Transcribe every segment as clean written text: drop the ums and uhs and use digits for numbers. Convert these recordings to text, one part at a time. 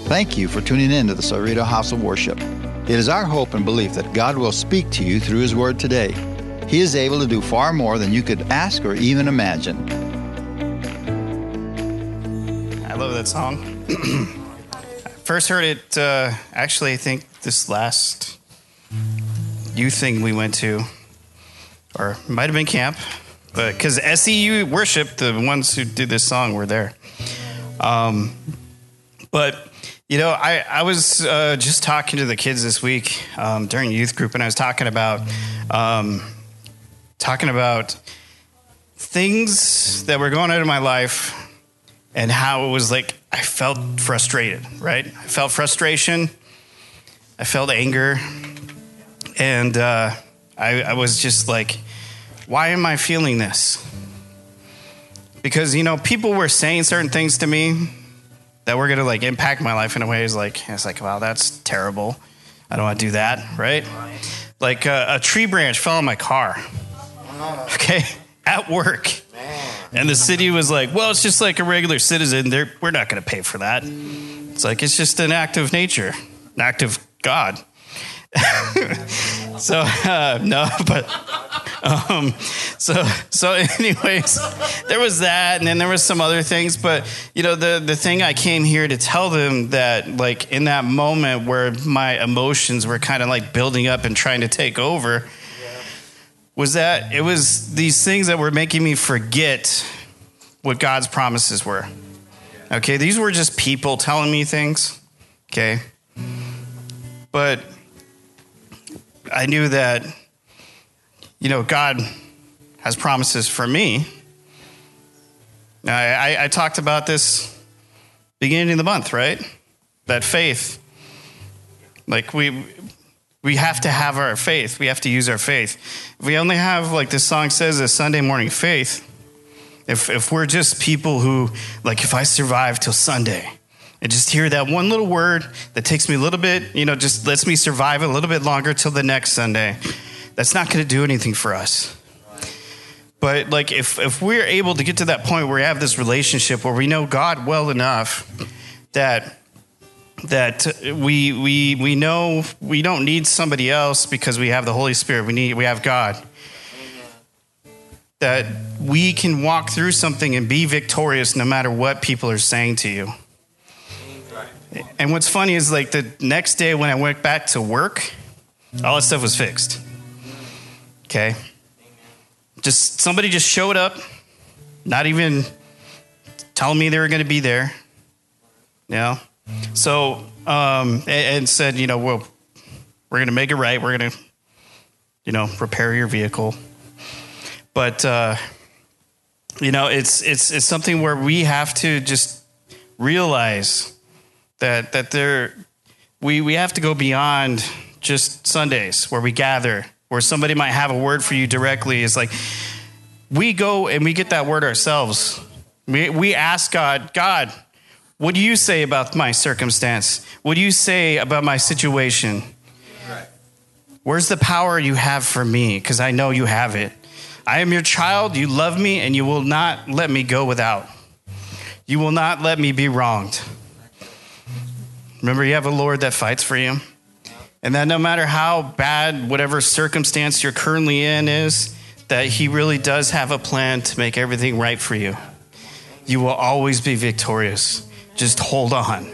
Thank you for tuning in to the Cerrito House of Worship. It is our hope and belief that God will speak to you through His Word today. He is able to do far more than you could ask or even imagine. I love that song. First heard it, actually, I think this last youth thing we went to, or might have been camp, but because SEU Worship, the ones who did this song, were there. But you know, I was just talking to the kids this week during youth group, and I was talking about things that were going on in my life and how it was like I felt frustrated, right? I felt frustration, I felt anger, and I was just like, why am I feeling this? Because, you know, people were saying certain things to me that were going to like impact my life in a way. It's like, wow, that's terrible. I don't want to do that, right? Like a tree branch fell on my car, okay, at work. And the city was like, well, it's just like a regular citizen. We're not going to pay for that. It's like, it's just an act of nature, an act of God. So anyways, there was that, and then there was some other things. But you know, the thing I came here to tell them, that like in that moment where my emotions were kind of like building up and trying to take over, was that it was these things that were making me forget what God's promises were. Okay, these were just people telling me things. Okay, but I knew that, you know, God has promises for me. Now, I talked about this beginning of the month, right? That faith, like we have to have our faith. We have to use our faith. If we only have, like this song says, a Sunday morning faith, if we're just people who, like, if I survive till Sunday and just hear that one little word that takes me a little bit, you know, just lets me survive a little bit longer till the next Sunday, that's not going to do anything for us. But like if we're able to get to that point where we have this relationship where we know God well enough that we know we don't need somebody else because we have the Holy Spirit, we have God, that we can walk through something and be victorious no matter what people are saying to you. And what's funny is, like, the next day when I went back to work, all that stuff was fixed. Okay? Just somebody just showed up, not even telling me they were going to be there. You know? So, and said, you know, well, we're going to make it right. We're going to, you know, repair your vehicle. But, you know, it's something where we have to just realize that we have to go beyond just Sundays where we gather, where somebody might have a word for you directly. It's like we go and we get that word ourselves. We ask God, what do you say about my circumstance? What do you say about my situation? Where's the power you have for me? Because I know you have it. I am your child. You love me, and you will not let me go without. You will not let me be wronged. Remember, you have a Lord that fights for you. And that no matter how bad whatever circumstance you're currently in is, that He really does have a plan to make everything right for you. You will always be victorious. Just hold on.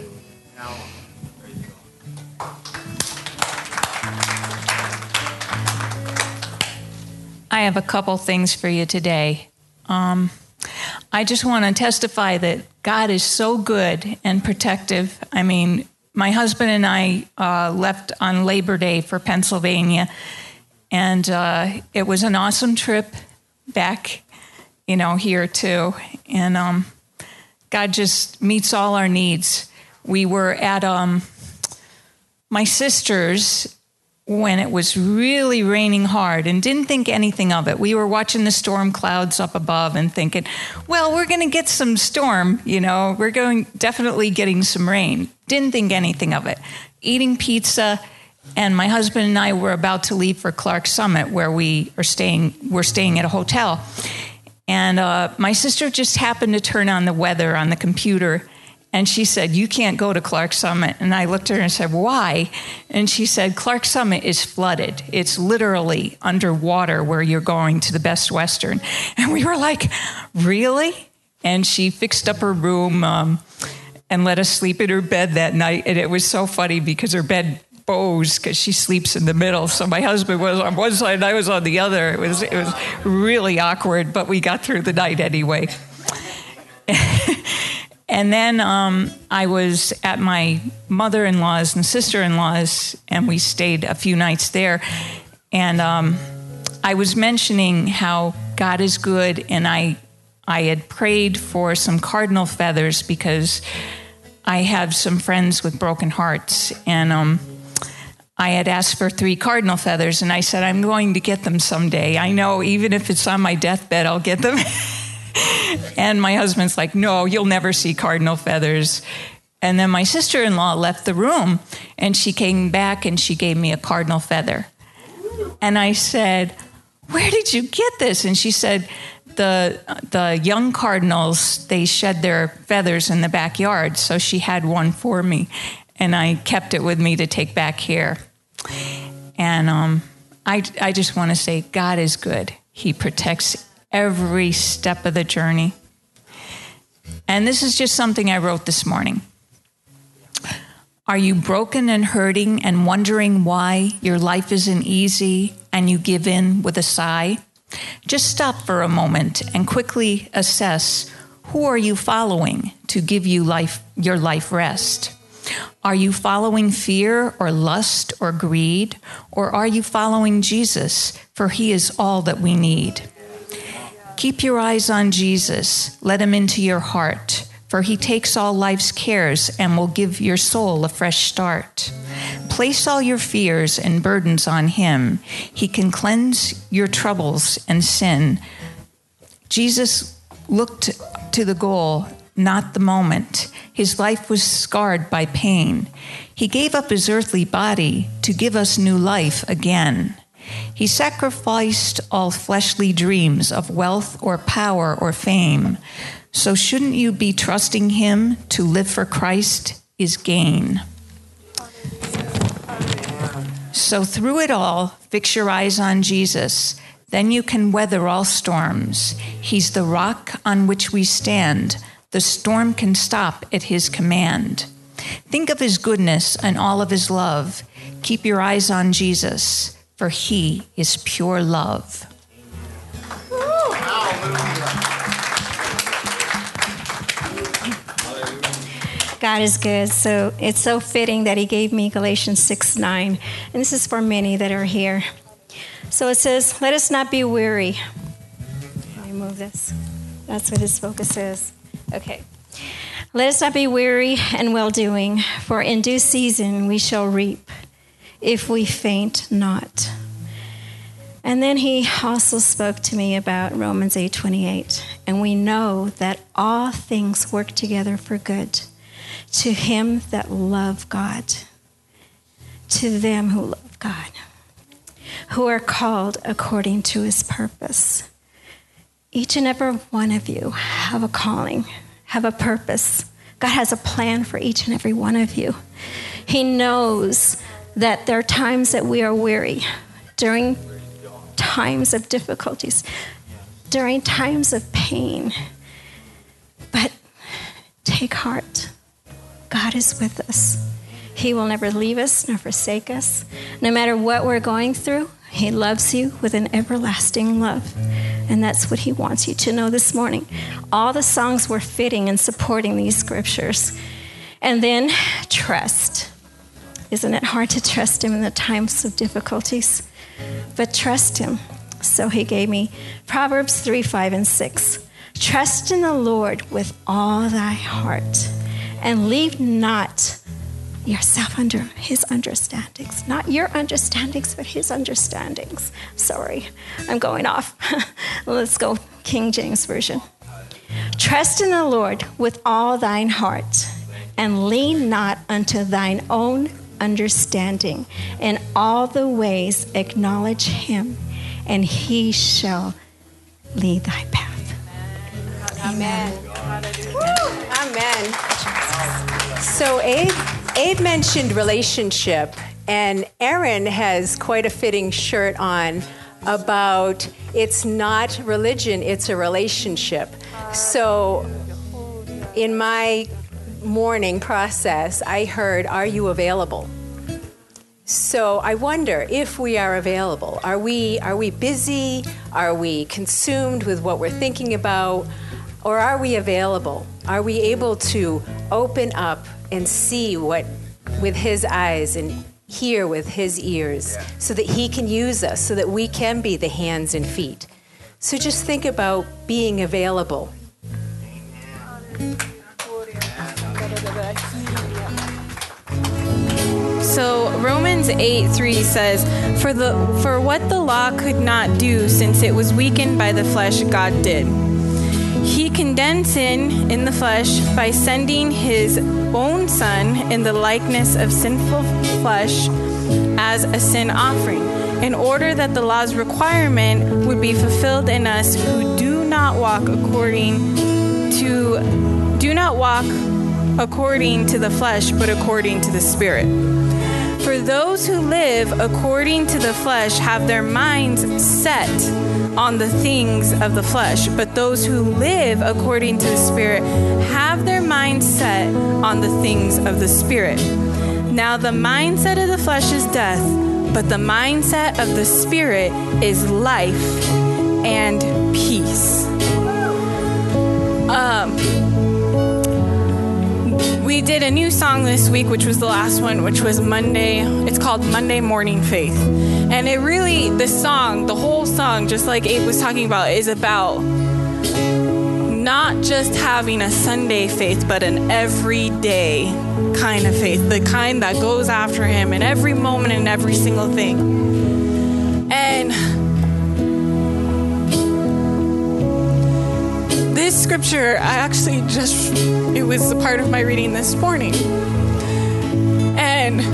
I have a couple things for you today. I just want to testify that God is so good and protective. I mean, my husband and I left on Labor Day for Pennsylvania, and it was an awesome trip back, you know, here too. And God just meets all our needs. We were at my sister's when it was really raining hard and didn't think anything of it. We were watching the storm clouds up above and thinking, well, we're going to get some storm, you know, definitely getting some rain. Didn't think anything of it. Eating pizza, and my husband and I were about to leave for Clark Summit, where we're staying at a hotel. And my sister just happened to turn on the weather on the computer, And she said, you can't go to Clark Summit. And I looked at her and said, why? And she said, Clark Summit is flooded. It's literally underwater where you're going to the Best Western. And we were like, really? And she fixed up her room and let us sleep in her bed that night. And it was so funny because her bed bows because she sleeps in the middle. So my husband was on one side and I was on the other. It was really awkward, but we got through the night anyway. And then I was at my mother-in-law's and sister-in-law's, and we stayed a few nights there. And I was mentioning how God is good, and I had prayed for some cardinal feathers because I have some friends with broken hearts. And I had asked for 3 cardinal feathers, and I said, I'm going to get them someday. I know, even if it's on my deathbed, I'll get them. And my husband's like, no, you'll never see cardinal feathers. And then my sister-in-law left the room, and she came back and she gave me a cardinal feather. And I said, where did you get this? And she said, the young cardinals, they shed their feathers in the backyard. So she had one for me, and I kept it with me to take back here. And I just want to say God is good. He protects every step of the journey. And this is just something I wrote this morning. Are you broken and hurting and wondering why your life isn't easy and you give in with a sigh? Just stop for a moment and quickly assess, who are you following to give you your life rest? Are you following fear or lust or greed? Or are you following Jesus, for he is all that we need? Keep your eyes on Jesus. Let him into your heart, for he takes all life's cares and will give your soul a fresh start. Place all your fears and burdens on him. He can cleanse your troubles and sin. Jesus looked to the goal, not the moment. His life was scarred by pain. He gave up his earthly body to give us new life again. He sacrificed all fleshly dreams of wealth or power or fame. So shouldn't you be trusting him? To live for Christ is gain. So through it all, fix your eyes on Jesus. Then you can weather all storms. He's the rock on which we stand. The storm can stop at his command. Think of his goodness and all of his love. Keep your eyes on Jesus, for he is pure love. God is good. So it's so fitting that he gave me Galatians 6:9. And this is for many that are here. So it says, let us not be weary. Let me move this. That's what his focus is. Okay. Let us not be weary in well-doing, for in due season we shall reap, if we faint not. And then he also spoke to me about Romans 8:28. And we know that all things work together for good to him that love God, to them who love God, who are called according to his purpose. Each and every one of you have a calling, have a purpose. God has a plan for each and every one of you. He knows that there are times that we are weary, during times of difficulties, during times of pain. But take heart. God is with us. He will never leave us nor forsake us. No matter what we're going through, he loves you with an everlasting love. And that's what he wants you to know this morning. All the songs were fitting in supporting these scriptures. And then trust. Isn't it hard to trust him in the times of difficulties? But trust him. So he gave me Proverbs 3:5-6. Trust in the Lord with all thy heart, and leave not yourself under his understandings. Not your understandings, but his understandings. Sorry, I'm going off. Let's go King James Version. Trust in the Lord with all thine heart, and lean not unto thine own understanding. In all the ways acknowledge him, and he shall lead thy path. Amen. Amen. So Abe mentioned relationship, and Aaron has quite a fitting shirt on about it's not religion, it's a relationship. So in my morning process, I heard, are you available? So I wonder if we are available. Are we busy? Are we consumed with what we're thinking about? Or are we available? Are we able to open up and see what with his eyes and hear with his ears so that he can use us, so that we can be the hands and feet? So just think about being available. So Romans 8:3 says, For what the law could not do, since it was weakened by the flesh, God did. He condemned sin in the flesh by sending his own Son in the likeness of sinful flesh as a sin offering, in order that the law's requirement would be fulfilled in us who do not walk according to the flesh, but according to the Spirit. For those who live according to the flesh have their minds set on the things of the flesh, but those who live according to the Spirit have their minds set on the things of the Spirit. Now the mindset of the flesh is death, but the mindset of the Spirit is life and peace. We did a new song this week, which was the last one, which was Monday. It's called Monday Morning Faith. And it really, the whole song, just like Abe was talking about, is about not just having a Sunday faith, but an everyday kind of faith, the kind that goes after him in every moment and every single thing. And this scripture, it was a part of my reading this morning. And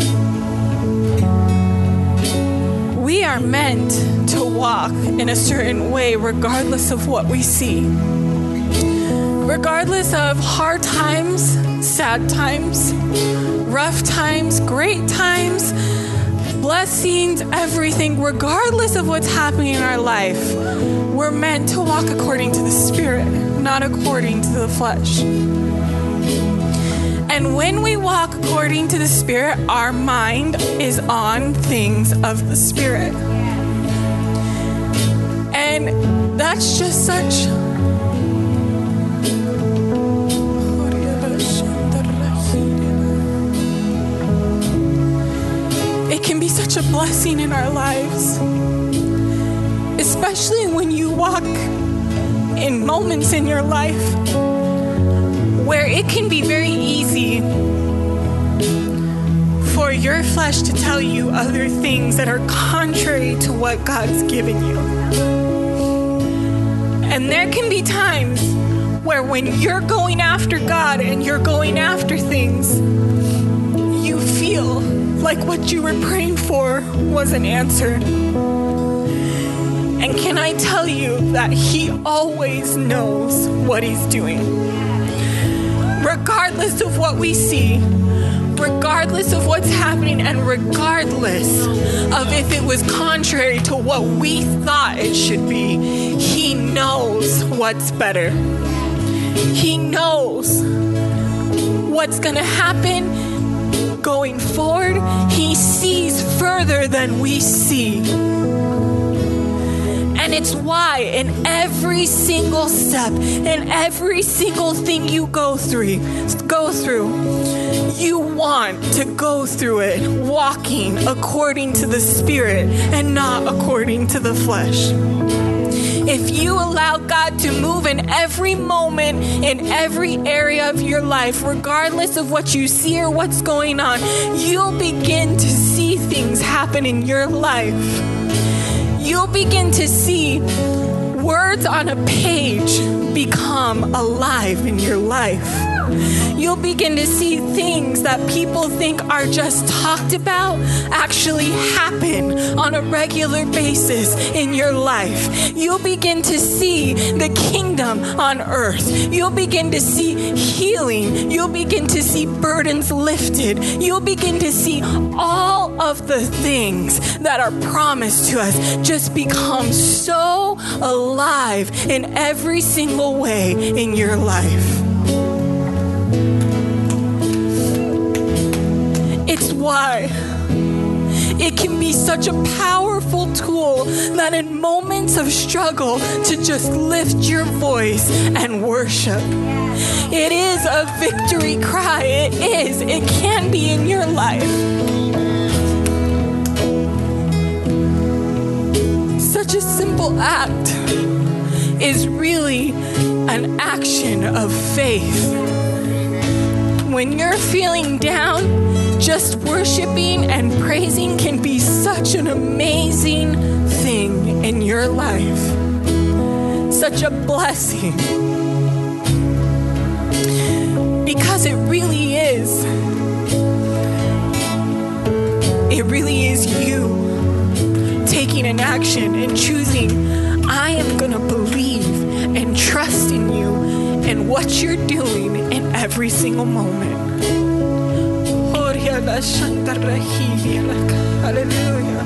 we are meant to walk in a certain way regardless of what we see. Regardless of hard times, sad times, rough times, great times, blessings, everything, regardless of what's happening in our life, we're meant to walk according to the Spirit, not according to the flesh. And when we walk according to the Spirit, our mind is on things of the Spirit. And that's just such... It can be such a blessing in our lives, especially when you walk in moments in your life where it can be very easy for your flesh to tell you other things that are contrary to what God's given you. And there can be times where when you're going after God and you're going after things, you feel like what you were praying for wasn't answered. And can I tell you that He always knows what He's doing? Regardless of what we see, regardless of what's happening, and regardless of if it was contrary to what we thought it should be, He knows what's better. He knows what's going to happen going forward. He sees further than we see. And it's why in every single step, in every single thing you go through, you want to go through it walking according to the Spirit and not according to the flesh. If you allow God to move in every moment, in every area of your life, regardless of what you see or what's going on, you'll begin to see things happen in your life. You'll begin to see words on a page become alive in your life. You'll begin to see things that people think are just talked about actually happen on a regular basis in your life. You'll begin to see the kingdom on earth. You'll begin to see healing. You'll begin to see burdens lifted. You'll begin to see all of the things that are promised to us just become so alive in every single way in your life. It's why it can be such a powerful tool that in moments of struggle to just lift your voice and worship. It is a victory cry. It is. It can be in your life. Such a simple act is really an action of faith. When you're feeling down, just worshiping and praising can be such an amazing thing in your life. Such a blessing. Because it really is. It really is you taking an action and choosing, I am going to believe and trust in you and what you're doing in every single moment. Hallelujah.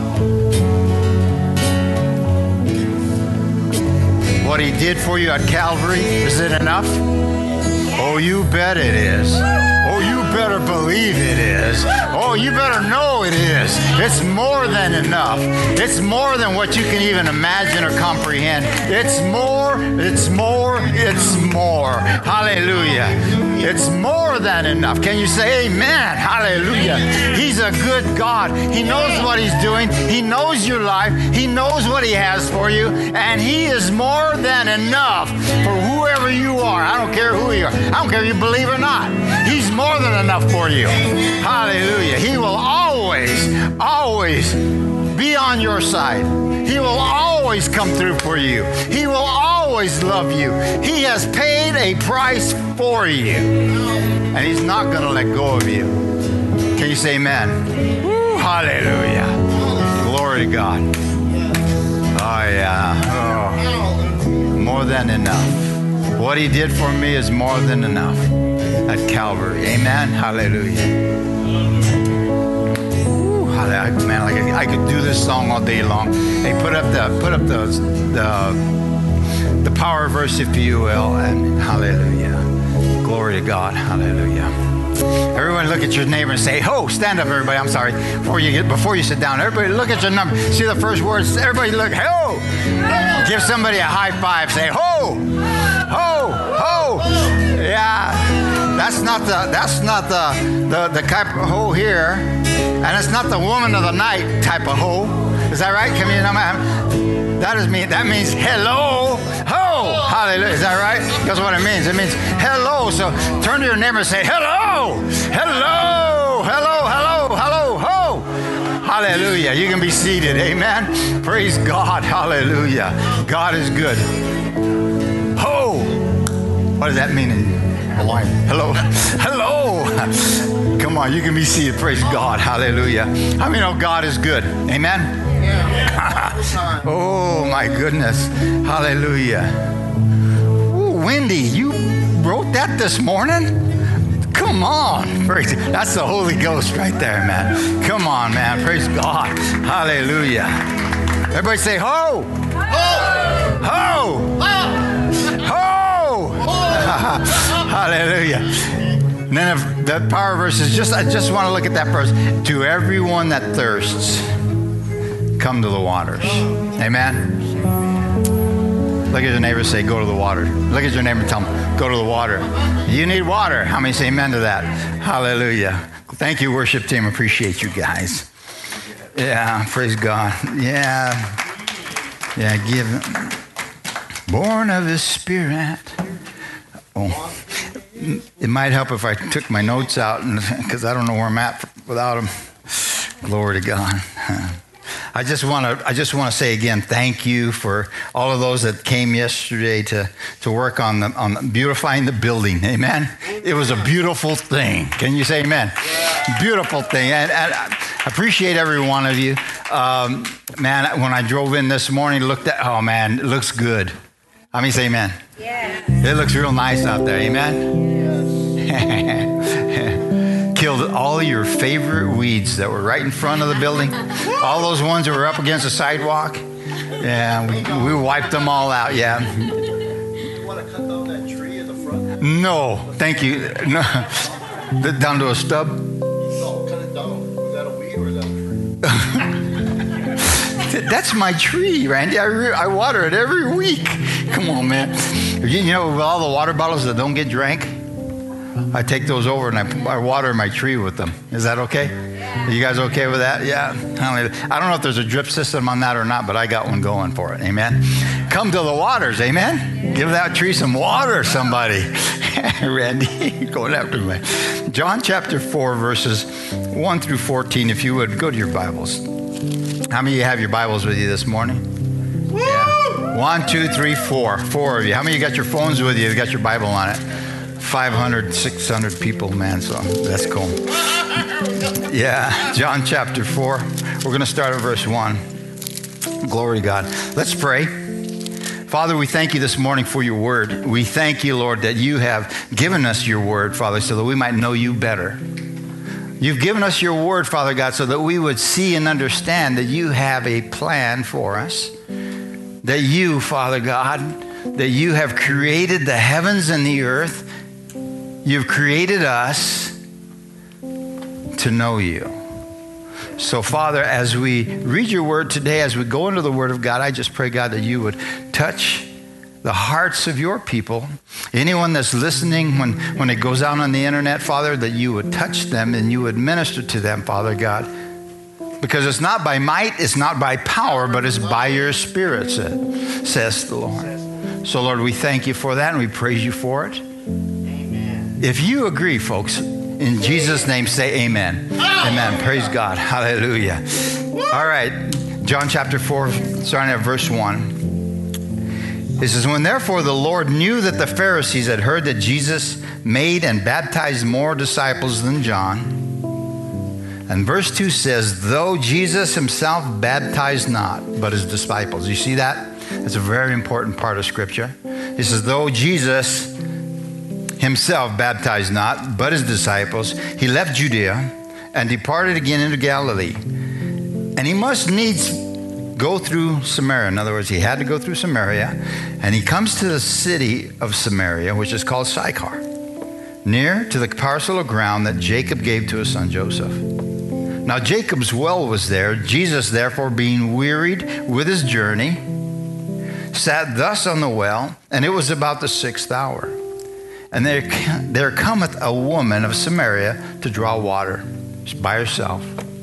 What he did for you at Calvary, is it enough? Oh, you bet it is. Oh, you better believe it is. Oh, you better know it is. It's more than enough. It's more than what you can even imagine or comprehend. It's more, it's more, it's more. Hallelujah. It's more than enough. Can you say amen? Hallelujah. He's a good God. He knows what he's doing. He knows your life. He knows what he has for you. And he is more than enough for whoever you are. I don't care who you are. I don't care if you believe or not. He's more than enough for you. Hallelujah. He will always, always be on your side. He will always come through for you. He will always love you. He has paid a price for you. And he's not going to let go of you. Can you say amen? Woo, hallelujah. Glory to God. Oh, yeah. Oh, more than enough. What he did for me is more than enough at Calvary. Amen. Hallelujah. Ooh, hallelujah. Man, like I could do this song all day long. Hey, put up the power verse, if you will, and hallelujah. Glory to God. Hallelujah. Everyone look at your neighbor and say, ho, stand up, everybody. I'm sorry. Before you sit down, everybody look at your number. See the first words? Everybody look, ho. Give somebody a high five. Say, ho, ho, ho. Yeah. That's not the type of ho here. And it's not the woman of the night type of ho. Is that right? Can you know that means hello. Ho. Hallelujah. Is that right? That's what it means. It means hello. So turn to your neighbor and say, hello. Hello. Hello. Hello. Hello. Ho. Hallelujah. You can be seated. Amen. Praise God. Hallelujah. God is good. Ho. What does that mean in Hawaiian? Hello. Hello. Come on. You can be seated. Praise God. Hallelujah. How many know God is good? Amen. Oh my goodness. Hallelujah. Ooh, Wendy, you wrote that this morning? Come on. That's the Holy Ghost right there, man. Come on, man. Praise God. Hallelujah. Everybody say ho. Ho. Ho. Ho. Hallelujah. And then if the power verse is I just want to look at that verse. To everyone that thirsts, come to the waters. Amen. Look at your neighbor and say, go to the water. Look at your neighbor and tell him, go to the water. You need water. How many say amen to that? Hallelujah. Thank you, worship team. Appreciate you guys. Yeah, praise God. Yeah, give. Born of his Spirit. Oh, it might help if I took my notes out, because I don't know where I'm at without them. Glory to God. I just want to say again, thank you for all of those that came yesterday to work on beautifying the building. Amen. It was a beautiful thing. Can you say amen? Yeah. Beautiful thing. And I appreciate every one of you. Man, when I drove in this morning, oh man, it looks good. How many say amen? Yeah. It looks real nice out there. Amen. Yes. Killed all your favorite weeds that were right in front of the building. All those ones that were up against the sidewalk. Yeah, we wiped them all out. Yeah. You want to cut down that tree in the front? No, thank you. No. Down to a stub? No, cut it down. Is that a weed or is that a tree? That's my tree, Randy. I water it every week. Come on, man. You know, with all the water bottles that don't get drank, I take those over and I water my tree with them. Is that okay? Are you guys okay with that? Yeah. I don't know if there's a drip system on that or not, but I got one going for it. Amen. Come to the waters. Amen. Give that tree some water, somebody. Randy, going after me. John chapter 4, verses 1 through 14. If you would, go to your Bibles. How many of you have your Bibles with you this morning? Yeah. 1, 2, 3, 4. 4 of you. How many of you got your phones with you? You got your Bible on it? 500, 600 people, man. So that's cool. Yeah. John chapter 4. We're going to start at verse 1. Glory to God. Let's pray. Father, we thank you this morning for your word. We thank you, Lord, that you have given us your word, Father, so that we might know you better. You've given us your word, Father God, so that we would see and understand that you have a plan for us. That you, Father God, that you have created the heavens and the earth. You've created us to know you. So, Father, as we read your word today, as we go into the word of God, I just pray, God, that you would touch the hearts of your people. Anyone that's listening when it goes out on the internet, Father, that you would touch them and you would minister to them, Father God. Because it's not by might, it's not by power, but it's by your Spirit, says the Lord. So, Lord, we thank you for that and we praise you for it. Amen. If you agree, folks, in Jesus' name, say amen. Amen. Praise God. Hallelujah. All right. John chapter 4, starting at verse 1. It says, when therefore the Lord knew that the Pharisees had heard that Jesus made and baptized more disciples than John. And verse 2 says, though Jesus himself baptized not, but his disciples. You see that? That's a very important part of Scripture. It says, though Jesus himself baptized not, but his disciples, he left Judea and departed again into Galilee. And he must needs go through Samaria. In other words, he had to go through Samaria. And he comes to the city of Samaria, which is called Sychar, near to the parcel of ground that Jacob gave to his son Joseph. Now Jacob's well was there. Jesus, therefore, being wearied with his journey, sat thus on the well, and it was about the 6th hour. And there cometh a woman of Samaria to draw water. She's by herself.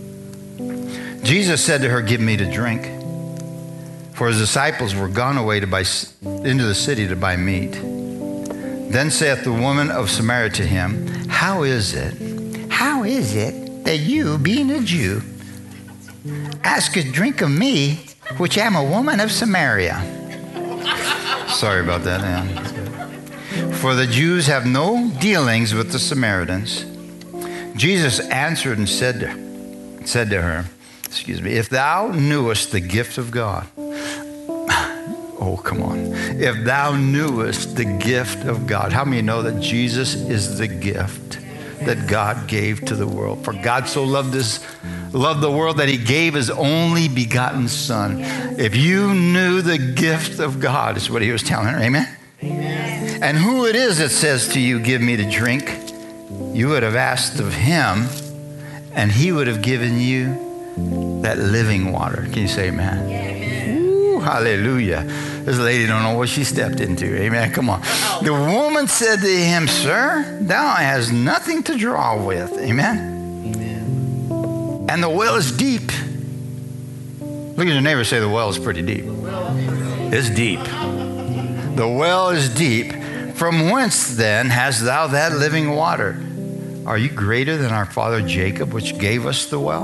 Jesus said to her, give me to drink. For his disciples were gone away into the city to buy meat. Then saith the woman of Samaria to him, how is it that you, being a Jew, ask a drink of me, which am a woman of Samaria? Sorry about that, man. For the Jews have no dealings with the Samaritans. Jesus answered and said to her, if thou knewest the gift of God. Oh, come on. If thou knewest the gift of God. How many know that Jesus is the gift that God gave to the world? For God so loved the world that he gave his only begotten Son. If you knew the gift of God, is what he was telling her. Amen? Amen. And who it is that says to you, give me to drink, you would have asked of him, and he would have given you that living water. Can you say amen? Amen. Ooh, hallelujah. This lady don't know what she stepped into. Amen. Come on. The woman said to him, sir, thou hast nothing to draw with. Amen. Amen. And the well is deep. Look at your neighbor, say the well is pretty deep. It's deep. The well is deep. From whence then hast thou that living water? Are you greater than our father Jacob, which gave us the well,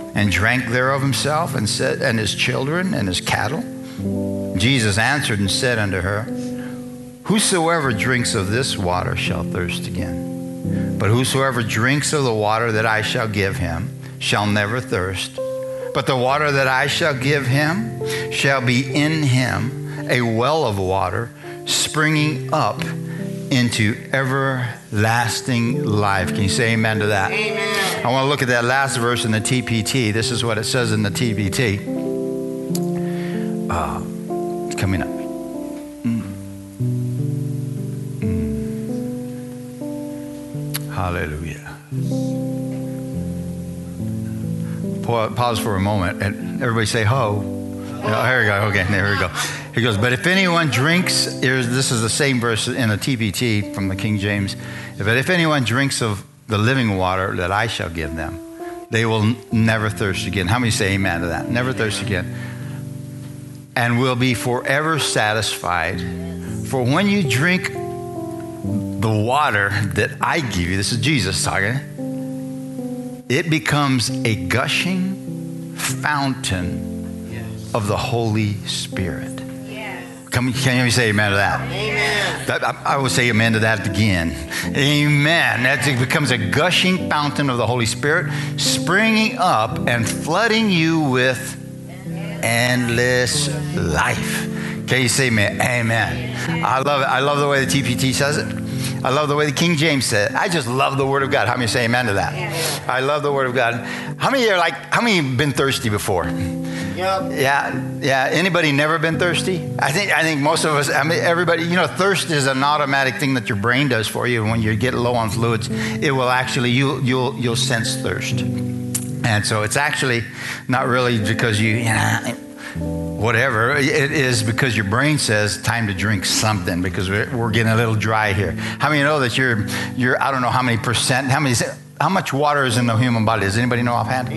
and drank thereof himself and said, and his children and his cattle? Jesus answered and said unto her, whosoever drinks of this water shall thirst again. But whosoever drinks of the water that I shall give him shall never thirst. But the water that I shall give him shall be in him a well of water springing up into everlasting life. Can you say amen to that? Amen. I want to look at that last verse in the TPT. This is what it says in the TPT. It's coming up. Hallelujah. Pause for a moment and everybody say ho. Oh, here we go. Okay, there we go. He goes, but if anyone drinks, this is the same verse in the TPT from the King James. But if anyone drinks of the living water that I shall give them, they will never thirst again. How many say amen to that? Never thirst again. And will be forever satisfied. For when you drink the water that I give you, this is Jesus talking, it becomes a gushing fountain of the Holy Spirit. Yes. Can you say amen to that? Amen. I would say amen to that again. Amen. It becomes a gushing fountain of the Holy Spirit, springing up and flooding you with endless life. Can you say amen? Amen. I love it. I love the way the TPT says it. I love the way the King James said it. I just love the Word of God. How many say amen to that? Yeah. I love the Word of God. How many have been thirsty before? Yep. Yeah. Anybody never been thirsty? I think most of us, everybody, thirst is an automatic thing that your brain does for you. When you get low on fluids, it will actually, you'll sense thirst. And so it's actually not really because whatever. It is because your brain says time to drink something because we're getting a little dry here. How many know that you're I don't know how many percent, how much water is in the human body? Does anybody know offhand?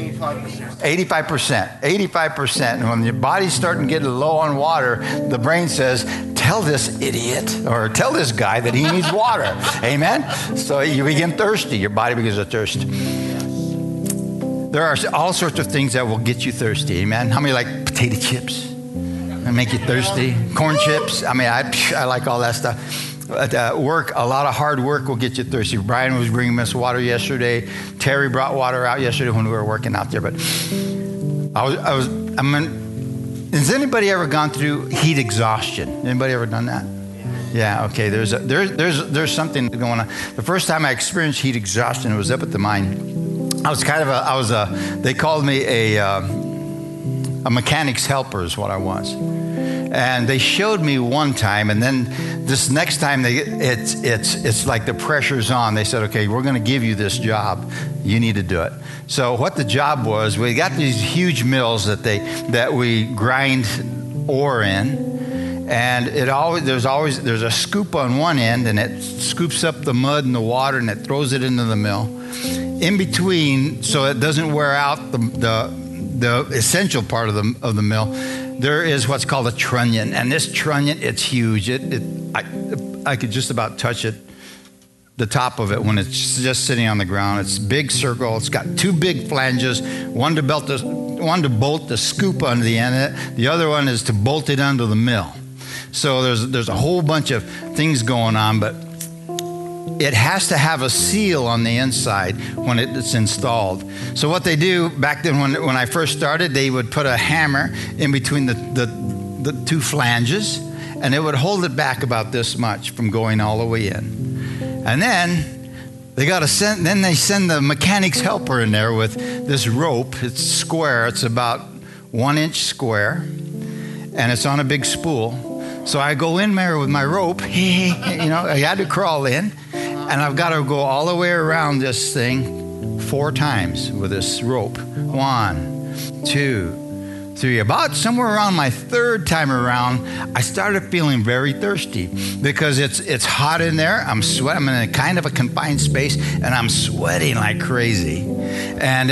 85%. 85%. And when your body's starting to get low on water, the brain says, tell this idiot or tell this guy that he needs water. Amen? So you begin thirsty. Your body begins to thirst. There are all sorts of things that will get you thirsty. Amen? How many like potato chips? That make you thirsty? Corn chips? I like all that stuff. Work, a lot of hard work will get you thirsty. Brian was bringing us water yesterday. Terry brought water out yesterday when we were working out there. But has anybody ever gone through heat exhaustion? Anybody ever done that? Yeah. Okay. There's something going on. The first time I experienced heat exhaustion, it was up at the mine. They called me a mechanic's helper is what I was. And they showed me one time, and then this next time it's like the pressure's on. They said, okay, we're going to give you this job. You need to do it. So what the job was, we got these huge mills that we grind ore in, and there's a scoop on one end, and it scoops up the mud and the water, and it throws it into the mill. In between, so it doesn't wear out the essential part of the mill, there is what's called a trunnion, and this trunnion, it's huge. I could just about touch it, the top of it, when it's just sitting on the ground. It's a big circle. It's got two big flanges, one to bolt the scoop onto the end of it. The other one is to bolt it onto the mill. So there's a whole bunch of things going on, but it has to have a seal on the inside when it's installed. So what they do back then when I first started, they would put a hammer in between the two flanges, and it would hold it back about this much from going all the way in. And then they send the mechanic's helper in there with this rope. It's square. It's about 1 inch square, and it's on a big spool. So I go in there with my rope. I had to crawl in, and I've got to go all the way around this thing 4 times with this rope. 1, 2, 3. About somewhere around my 3rd time around, I started feeling very thirsty because it's hot in there. I'm sweating. I'm in a kind of a confined space, and I'm sweating like crazy. And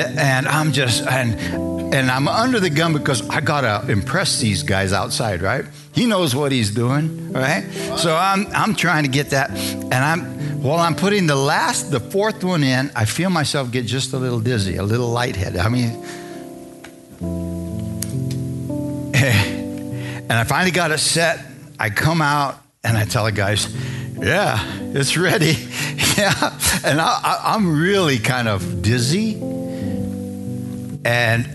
I'm under the gun because I gotta impress these guys outside, right? He knows what he's doing, right? So I'm trying to get that, and while I'm putting the 4th one in, I feel myself get just a little dizzy, a little lightheaded. And I finally got it set. I come out and I tell the guys, yeah, it's ready. Yeah. And I'm really kind of dizzy. And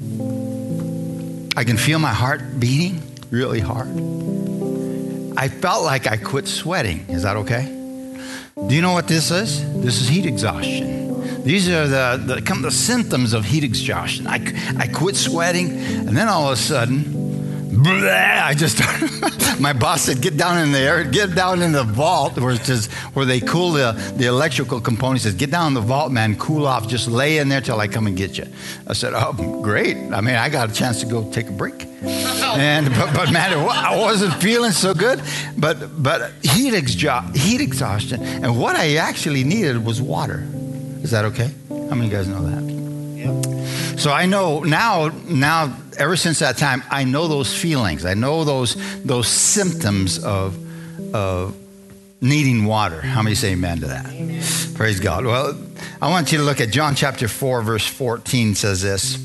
I can feel my heart beating really hard. I felt like I quit sweating. Is that okay? Do you know what this is? This is heat exhaustion. These are the symptoms of heat exhaustion. I quit sweating, and then all of a sudden, I just started. My boss said, "Get down in there, get down in the vault, where they cool the electrical components." He says, "Get down in the vault, man, cool off. Just lay in there till I come and get you." I said, "Oh, great. I mean, I got a chance to go take a break." And but man, I wasn't feeling so good. But heat exhaustion, and what I actually needed was water. Is that okay? How many of you guys know that? Yep. So I know now. Ever since that time, I know those feelings. I know those symptoms of needing water. How many say amen to that? Amen. Praise God. Well, I want you to look at John chapter 4, verse 14 says this.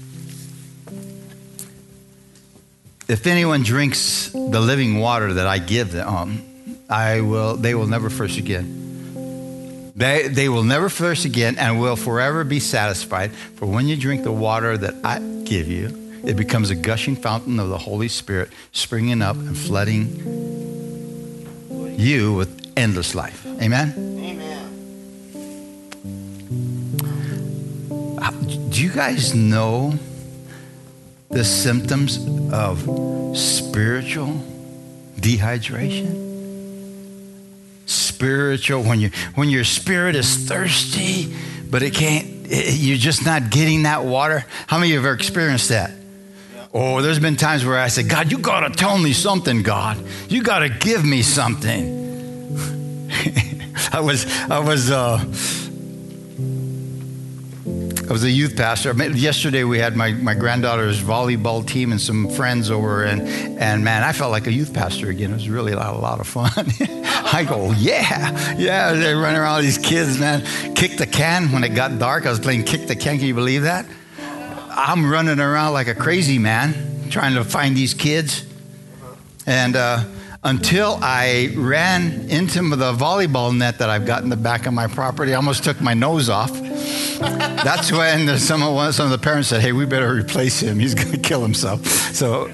If anyone drinks the living water that I give them, they will never thirst again. They will never thirst again and will forever be satisfied. For when you drink the water that I give you, it becomes a gushing fountain of the Holy Spirit, springing up and flooding you with endless life. Amen? Amen. Do you guys know the symptoms of spiritual dehydration? Spiritual, when your spirit is thirsty, but you're just not getting that water. How many of you have ever experienced that? Oh, there's been times where I said, "God, you got to tell me something, God. You got to give me something." I was a youth pastor. Yesterday we had my granddaughter's volleyball team and some friends over, and man, I felt like a youth pastor again. It was really a lot of fun. I go, yeah, they run around, these kids, man. Kick the can when it got dark. I was playing kick the can. Can you believe that? I'm running around like a crazy man trying to find these kids. And until I ran into the volleyball net that I've got in the back of my property, I almost took my nose off. That's when some of the parents said, "Hey, we better replace him. He's going to kill himself." So,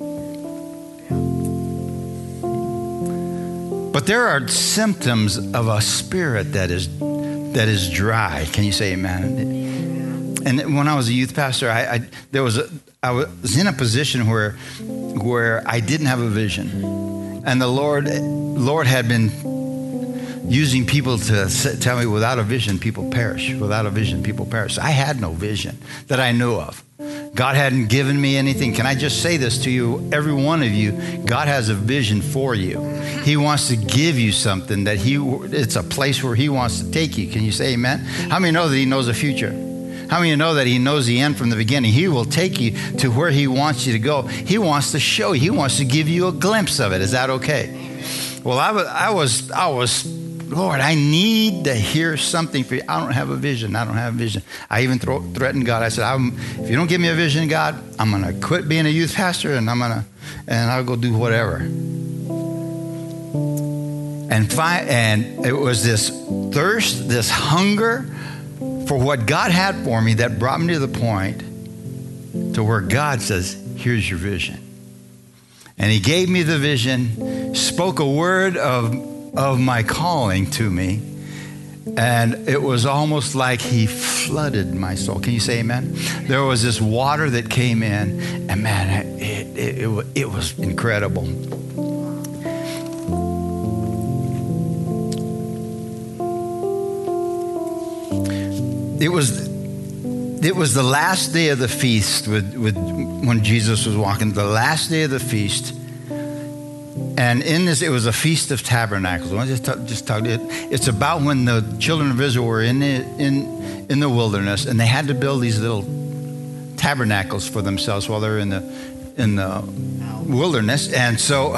but there are symptoms of a spirit that is dry. Can you say amen? And when I was a youth pastor, I was in a position where I didn't have a vision, and the Lord had been using people to tell me, without a vision, people perish. Without a vision, people perish. I had no vision that I knew of. God hadn't given me anything. Can I just say this to you, every one of you? God has a vision for you. He wants to give you something it's a place where he wants to take you. Can you say amen? How many know that he knows the future? How many of you know that he knows the end from the beginning? He will take you to where he wants you to go. He wants to show you. He wants to give you a glimpse of it. Is that okay? Well, I was, Lord, I need to hear something for you. I don't have a vision. I even threatened God. I said, if you don't give me a vision, God, I'm going to quit being a youth pastor and I'll go do whatever. And it was this thirst, this hunger for what God had for me that brought me to the point to where God says, "Here's your vision." And he gave me the vision, spoke a word of my calling to me, and it was almost like he flooded my soul. Can you say amen? There was this water that came in, and man, it was incredible. It was the last day of the feast when Jesus was walking, the last day of the feast. And in this, it was a Feast of Tabernacles. I just talk. It's about when the children of Israel were in the wilderness, and they had to build these little tabernacles for themselves while they're in the wilderness. And so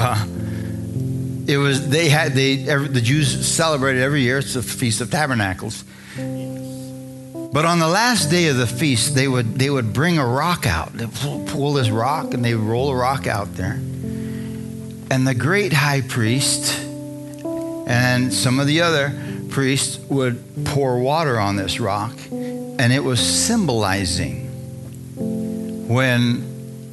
the Jews celebrated every year. It's the Feast of Tabernacles. But on the last day of the feast, they would bring a rock out. They'd pull this rock, and they would roll a rock out there. And the great high priest and some of the other priests would pour water on this rock. And it was symbolizing when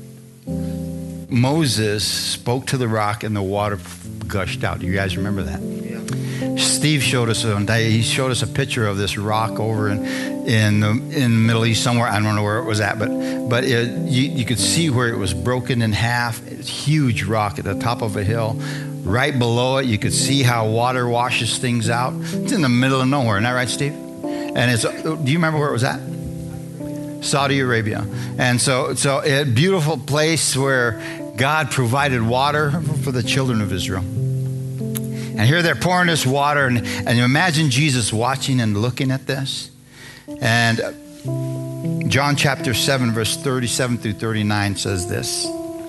Moses spoke to the rock and the water gushed out. Do you guys remember that? Yeah. Steve showed us a picture of this rock over in the Middle East somewhere. I don't know where it was at, but you could see where it was broken in half. It's a huge rock at the top of a hill. Right below it, you could see how water washes things out. It's in the middle of nowhere. Isn't that right, Steve? And do you remember where it was at? Saudi Arabia. And so a beautiful place where God provided water for the children of Israel. And here they're pouring this water, and you imagine Jesus watching and looking at this. And John chapter 7, verse 37 through 39 says this.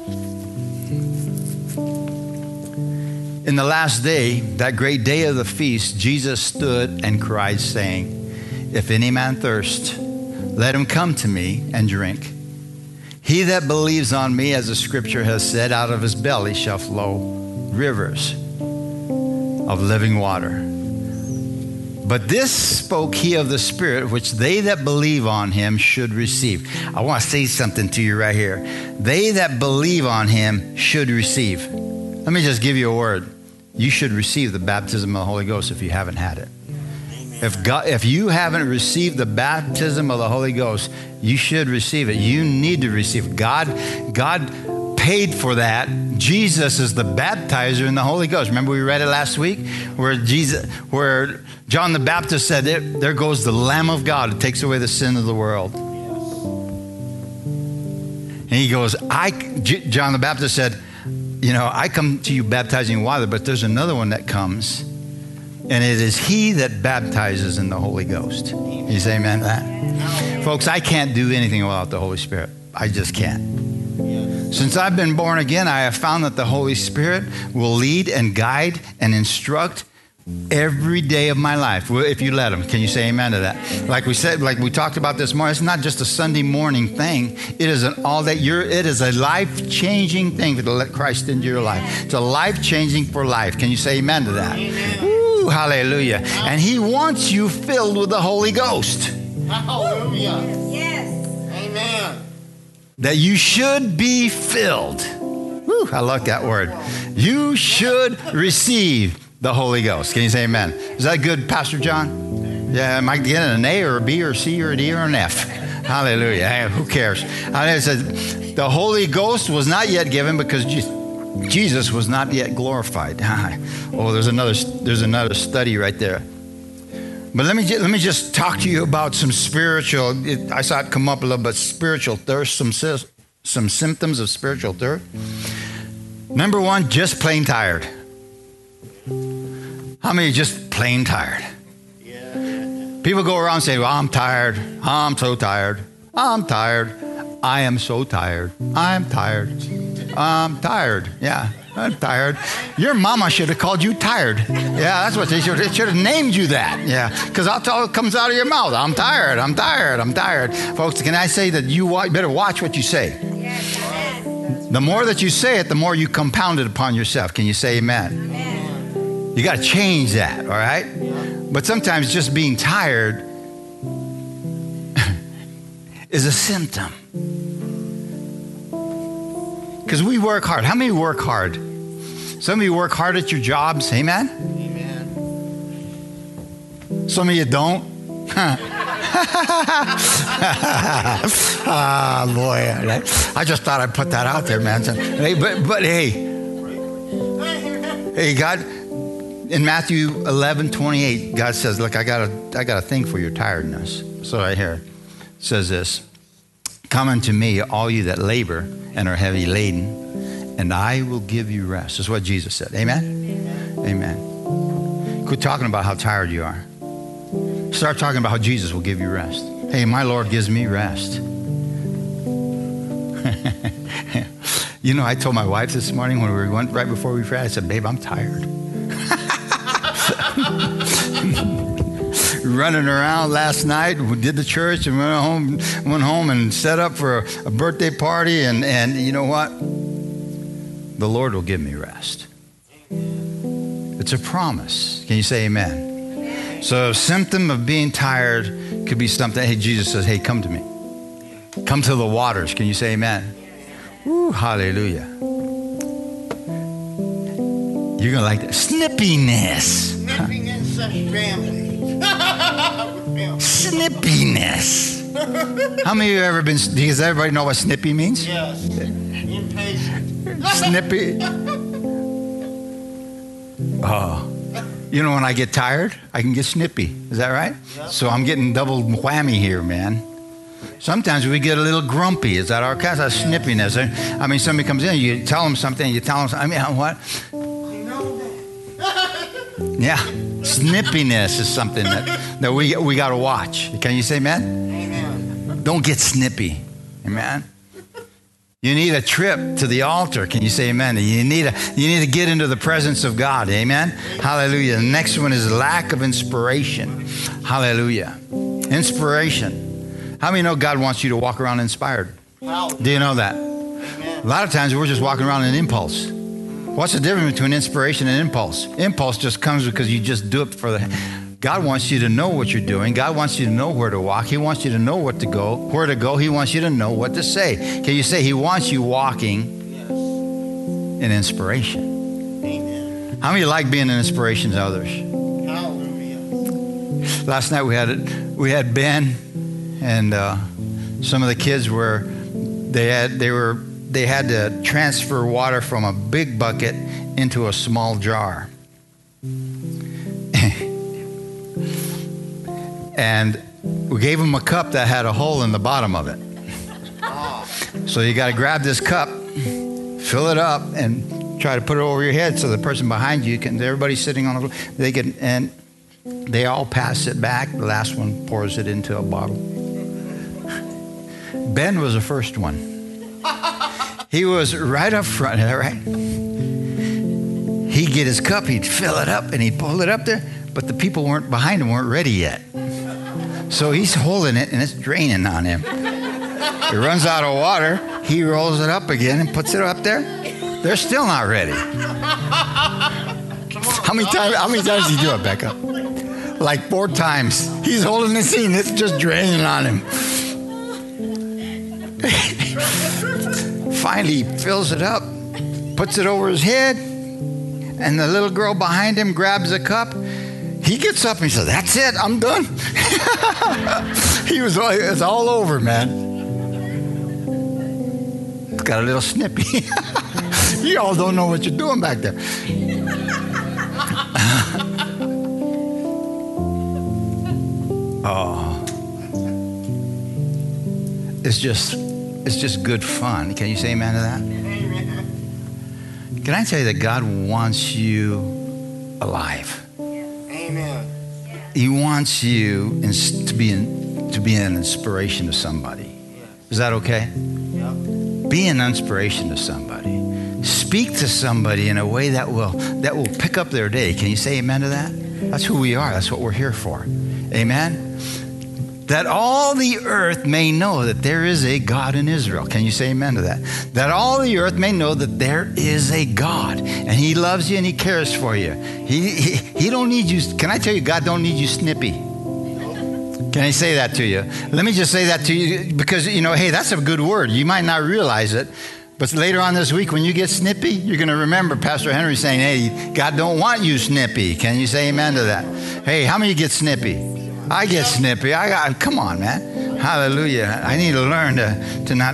In the last day, that great day of the feast, Jesus stood and cried, saying, "If any man thirst, let him come to me and drink. He that believes on me, as the scripture has said, out of his belly shall flow rivers of living water. But this spoke he of the Spirit, which they that believe on him should receive." I want to say something to you right here. They that believe on him should receive. Let me just give you a word. You should receive the baptism of the Holy Ghost if you haven't had it. If you haven't received the baptism of the Holy Ghost, you should receive it. You need to receive it. God paid for that. Jesus is the baptizer in the Holy Ghost. Remember we read it last week where John the Baptist said, "There goes the Lamb of God who takes away the sin of the world." And he goes, John the Baptist said, "I come to you baptizing in water, but there's another one that comes. And it is he that baptizes in the Holy Ghost." You say amen to that? Folks, I can't do anything without the Holy Spirit. I just can't. Since I've been born again, I have found that the Holy Spirit will lead and guide and instruct every day of my life, if you let him. Can you say amen to that? Like we talked about this morning, it's not just a Sunday morning thing. It is it is a life-changing thing to let Christ into your life. It's a life-changing for life. Can you say amen to that? Amen. Woo, hallelujah. And he wants you filled with the Holy Ghost. Hallelujah. Yes. Amen. That you should be filled. Woo, I like that word. You should receive the Holy Ghost. Can you say amen? Is that good, Pastor John? Yeah, am I getting an A or a B or a C or a D or an F? Hallelujah. Hey, who cares? It says the Holy Ghost was not yet given because Jesus was not yet glorified. Oh, there's another study right there. But let me just talk to you about some spiritual. I saw it come up a little bit. Spiritual thirst. Some symptoms of spiritual thirst. Number one, just plain tired. How many are just plain tired? Yeah. People go around saying, "Well, I'm tired. I'm so tired. I'm tired. I am so tired. I'm tired. I'm tired. Yeah, I'm tired." Your mama should have called you tired. Yeah, that's what they should have named you that. Yeah, because that's all that comes out of your mouth. I'm tired. I'm tired. I'm tired. Folks, can I say that you better watch what you say? Yes. The more that you say it, the more you compound it upon yourself. Can you say amen? Amen. You got to change that, all right? But sometimes just being tired is a symptom. Because we work hard. How many work hard? Some of you work hard at your jobs. Amen? Amen. Some of you don't. Ah, boy. I just thought I'd put that out there, man. Hey, but hey, God... In Matthew 11:28, God says, "Look, I got a thing for your tiredness." So right here it says this: "Come unto me, all you that labor and are heavy laden, and I will give you rest." That's what Jesus said. Amen? Amen. Quit talking about how tired you are. Start talking about how Jesus will give you rest. Hey, my Lord gives me rest. I told my wife this morning when we went right before we prayed, I said, "Babe, I'm tired." running around last night. We did the church and went home and set up for a birthday party. And you know what? The Lord will give me rest. It's a promise. Can you say amen? So a symptom of being tired could be something. Hey, Jesus says, hey, come to me. Come to the waters. Can you say amen? Woo, hallelujah. You're going to like that. Snippiness. Snipping insect family. Snippiness. How many of you have ever been, does everybody know what snippy means? Yes. Impatient. Snippy. Oh. You know, when I get tired, I can get snippy. Is that right? Yep. So I'm getting double whammy here, man. Sometimes we get a little grumpy. Is that our kind of snippiness? I mean, somebody comes in, you tell them something, I mean, what? Yeah, snippiness is something that we got to watch. Can you say amen? Amen. Don't get snippy. Amen. You need a trip to the altar. Can you say amen? You need to get into the presence of God. Amen. Hallelujah. The next one is lack of inspiration. Hallelujah. Inspiration. How many know God wants you to walk around inspired? Do you know that? Amen. A lot of times we're just walking around in impulse. What's the difference between inspiration and impulse? Impulse just comes because you just do it for the... God wants you to know what you're doing. God wants you to know where to walk. He wants you to know where to go. He wants you to know what to say. Can you say He wants you walking in inspiration? Amen. How many like being an inspiration to others? Hallelujah. Last night we had Ben and some of the kids they had to transfer water from a big bucket into a small jar. And we gave them a cup that had a hole in the bottom of it. So you got to grab this cup, fill it up, and try to put it over your head so the person behind you can, everybody's sitting on the floor, and they all pass it back. The last one pours it into a bottle. Ben was the first one. He was right up front, right? He'd get his cup, he'd fill it up, and he'd pull it up there, but the people behind him weren't ready yet. So he's holding it, and it's draining on him. He runs out of water. He rolls it up again and puts it up there. They're still not ready. How many times did he do it, Becca? Like 4 times. He's holding the scene. It's just draining on him. Finally, he fills it up, puts it over his head, and the little girl behind him grabs a cup. He gets up and he says, "That's it, I'm done." It's all over, man. It's got a little snippy. You all don't know what you're doing back there. Oh, it's just good fun. Can you say amen to that? Amen. Can I tell you that God wants you alive? Amen. He wants you to be an inspiration to somebody. Is that okay? Yep. Be an inspiration to somebody. Speak to somebody in a way that will pick up their day. Can you say amen to that? That's who we are. That's what we're here for. Amen. That all the earth may know that there is a God in Israel. Can you say amen to that? That all the earth may know that there is a God, and He loves you and He cares for you. He don't need you. Can I tell you, God don't need you snippy? Can I say that to you? Let me just say that to you because, hey, that's a good word. You might not realize it, but later on this week when you get snippy, you're going to remember Pastor Henry saying, hey, God don't want you snippy. Can you say amen to that? Hey, how many get snippy? I get snippy. Come on, man. Hallelujah. I need to learn to not.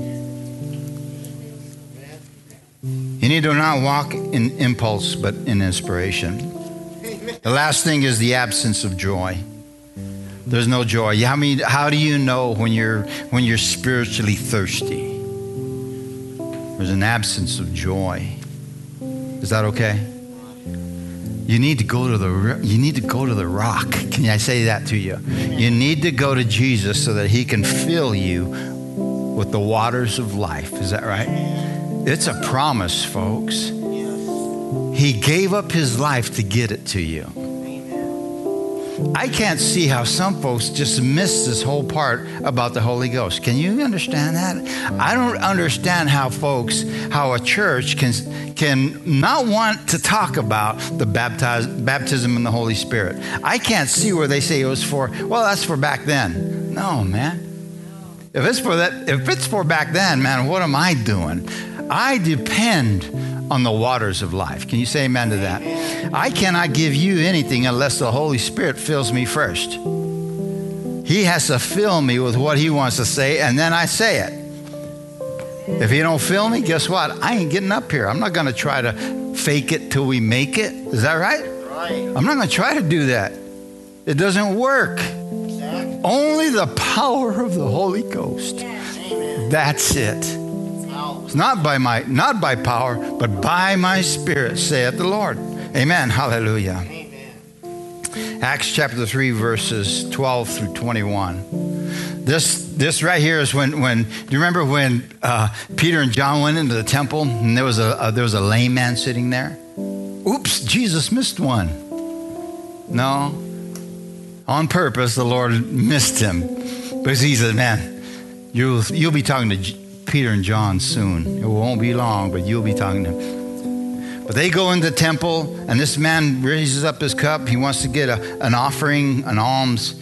You need to not walk in impulse, but in inspiration. The last thing is the absence of joy. There's no joy. How do you know when you're spiritually thirsty? There's an absence of joy. Is that okay? You need to go to the rock. Can I say that to you? You need to go to Jesus so that He can fill you with the waters of life. Is that right? It's a promise, folks. He gave up His life to get it to you. I can't see how some folks just miss this whole part about the Holy Ghost. Can you understand that? I don't understand how a church can not want to talk about the baptism in the Holy Spirit. I can't see where they say it was for, well, that's for back then. No, man. If it's for back then, man, what am I doing? I depend on the waters of life. Can you say amen to that? I cannot give you anything unless the Holy Spirit fills me first. He has to fill me with what he wants to say, and then I say it. If he don't fill me, guess what? I ain't getting up here. I'm not going to try to fake it till we make it. Is that right? Right. I'm not going to try to do that. It doesn't work. Exactly. Only the power of the Holy Ghost. Yes. That's it. It's not by power, but by my Spirit, saith the Lord. Amen. Hallelujah. Amen. Acts chapter 3, verses 12 through 21. This right here is when do you remember when Peter and John went into the temple and there was a lame man sitting there? Oops, Jesus missed one. No, on purpose the Lord missed him because he said, "Man, you'll be talking to Peter and John soon. It won't be long, but you'll be talking to him." But they go into the temple, and this man raises up his cup. He wants to get an offering, an alms.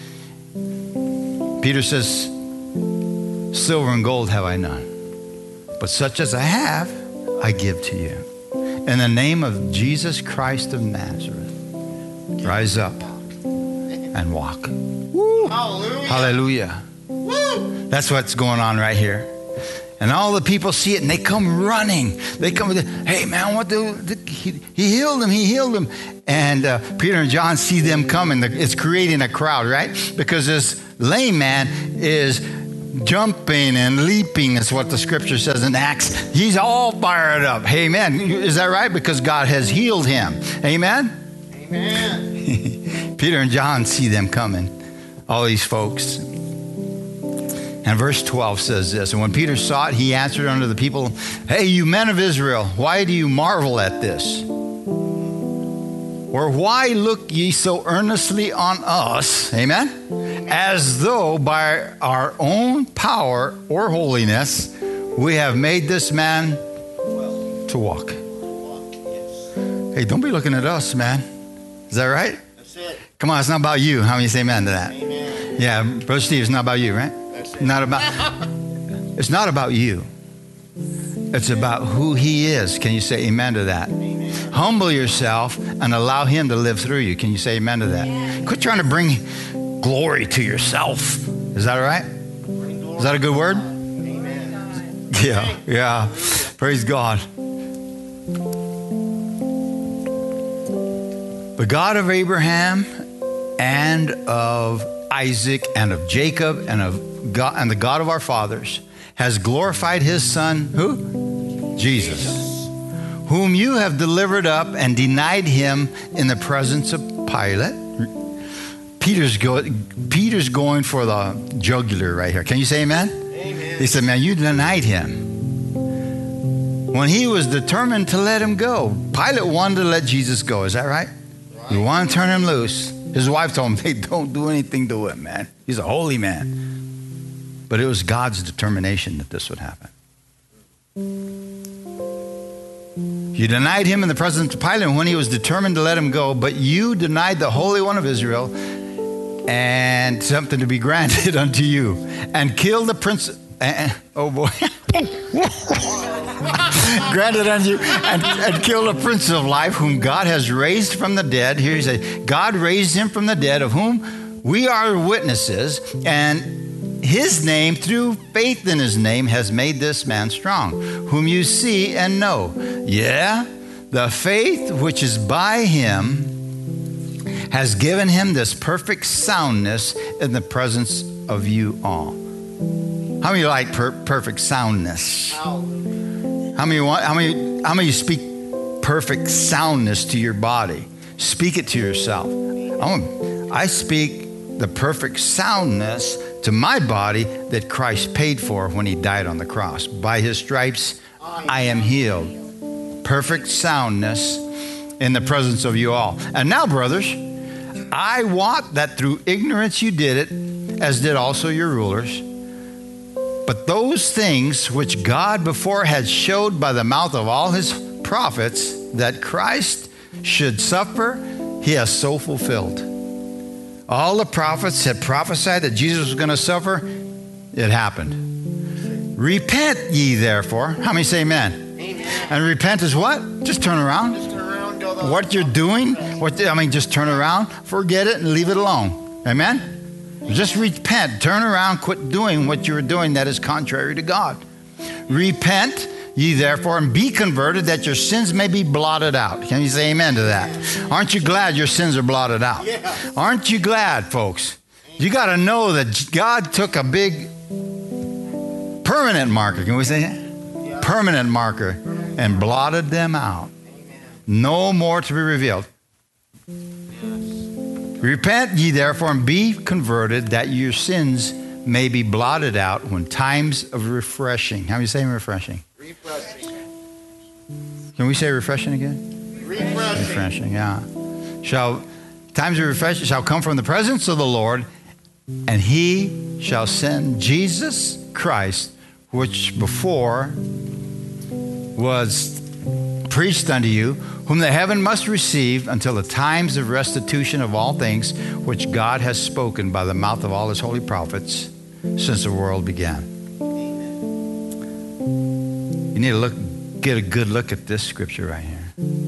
Peter says, "Silver and gold have I none, but such as I have, I give to you. In the name of Jesus Christ of Nazareth, rise up and walk." Woo. Hallelujah. Hallelujah. Woo. That's what's going on right here. And all the people see it, and they come running. They come, "Hey, man, he healed him, he healed him." And Peter and John see them coming. It's creating a crowd, right? Because this lame man is jumping and leaping, is what the scripture says in Acts. He's all fired up. Amen. Is that right? Because God has healed him. Amen? Amen. Peter and John see them coming, all these folks. And verse 12 says this, "And when Peter saw it, he answered unto the people, 'Hey, you men of Israel, why do you marvel at this? Or why look ye so earnestly on us,' amen, 'as though by our own power or holiness we have made this man to walk?'" Hey, don't be looking at us, man. Is that right? That's it. Come on, it's not about you. How many say amen to that? Amen. Yeah, Brother Steve, it's not about you, right? It's not about you. It's about who he is. Can you say amen to that? Amen. Humble yourself and allow him to live through you. Can you say amen to that? Yeah. Quit trying to bring glory to yourself. Is that all right? Is that a good word? Amen. Yeah. Praise God. The God of Abraham and of Isaac and of Jacob and of God and the God of our fathers has glorified his son, who? Jesus, whom you have delivered up and denied him in the presence of Pilate. Peter's going for the jugular right here. Can you say amen? Amen. He said, "Man, you denied him when he was determined to let him go." Pilate wanted to let Jesus go. Is that right? He wanted to turn him loose. His wife told him, "Hey, don't do anything to him, man. He's a holy man." But it was God's determination that this would happen. You denied him in the presence of Pilate when he was determined to let him go, but you denied the Holy One of Israel and something to be granted unto you, and killed the prince. Oh boy. Granted unto you and killed the Prince of Life, whom God has raised from the dead. Here he says, God raised him from the dead, of whom we are witnesses, and his name, through faith in his name, has made this man strong, whom you see and know. Yeah, the faith which is by him has given him this perfect soundness in the presence of you all. How many like perfect soundness? How many speak perfect soundness to your body? Speak it to yourself. I speak the perfect soundness to my body that Christ paid for when he died on the cross. By his stripes, I am healed. Perfect soundness in the presence of you all. And now, brothers, I wot that through ignorance you did it, as did also your rulers. But those things which God before had showed by the mouth of all his prophets, that Christ should suffer, he has so fulfilled. All the prophets had prophesied that Jesus was going to suffer. It happened. Repent ye therefore. How many say amen? Amen. And repent is what? Just turn around. Just turn around, go the What you're doing, just turn around, forget it, and leave it alone. Amen? Just repent, turn around, quit doing what you were doing that is contrary to God. Repent ye therefore and be converted, that your sins may be blotted out. Can you say amen to that? Aren't you glad your sins are blotted out? Yeah. Aren't you glad, folks? You got to know that God took a big permanent marker. Can we say that? Yeah. Permanent marker and blotted them out. Amen. No more to be revealed. Repent ye therefore and be converted, that your sins may be blotted out when times of refreshing. How many say refreshing? Refreshing. Can we say refreshing again? Refreshing. Refreshing, yeah. Times of refreshing shall come from the presence of the Lord, and he shall send Jesus Christ, which before was preached unto you, whom the heaven must receive until the times of restitution of all things, which God has spoken by the mouth of all his holy prophets since the world began. You need to get a good look at this scripture right here.